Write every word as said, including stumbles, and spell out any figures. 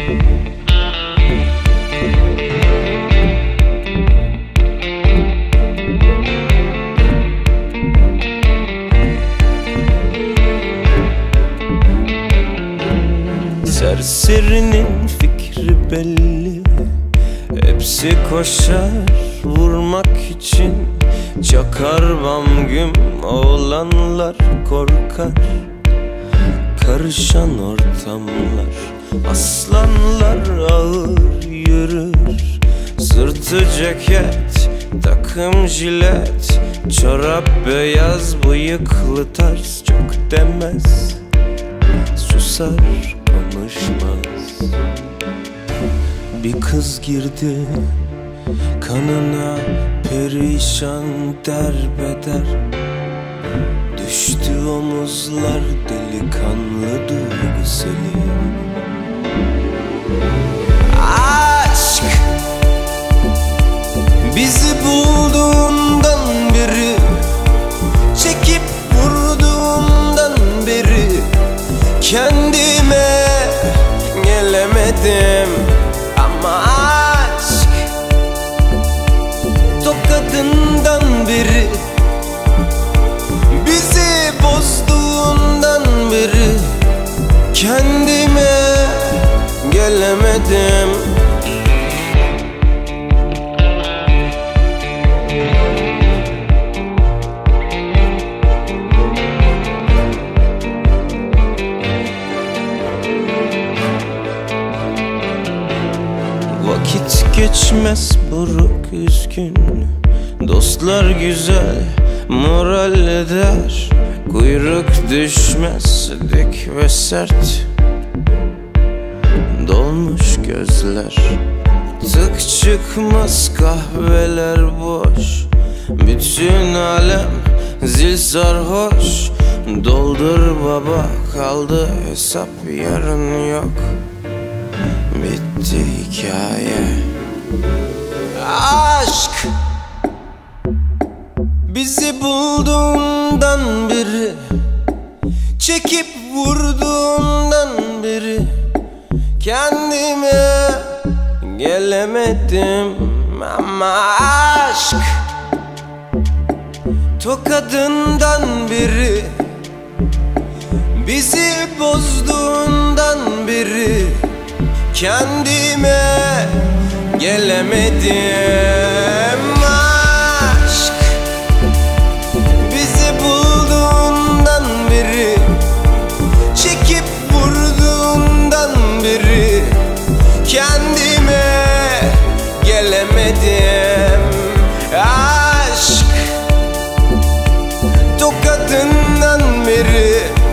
Serserinin fikri belli, hepsi koşar vurmak için. Çakar bam güm oğlanlar korkar, karışan ortamlar. Aslanlar ağır yürür, sırtı ceket, takım jilet, çorap beyaz, bıyıklı tarz. Çok demez, susar konuşmaz. Bir kız girdi kanına, perişan derbeder. Düştü omuzlar, delikanlı duygu seli. Aşk bizi bulduğundan beri, çekip vurduğundan beri kendime gelemedim. Ama aşk tokadından beri, bizi bozduğundan beri kendime gelemedim. Vakit geçmez buruk üzgün, dostlar güzel moral eder. Kuyruk düşmez dik ve sert, dolmuş gözler. Tık çıkmaz kahveler boş, bütün alem zil sarhoş. Doldur baba, kaldı hesap yarın yok. Bitti hikaye. Aşk bizi bulduğundan beri, çekip vurduğundan beri kendime gelemedim. Ama aşk tokadından beri, bizi bozduğundan beri kendime gelemedim. Aşk bizi bulduğundan beri, çekip vurduğundan beri kendime gelemedim. Aşk tokadından beri,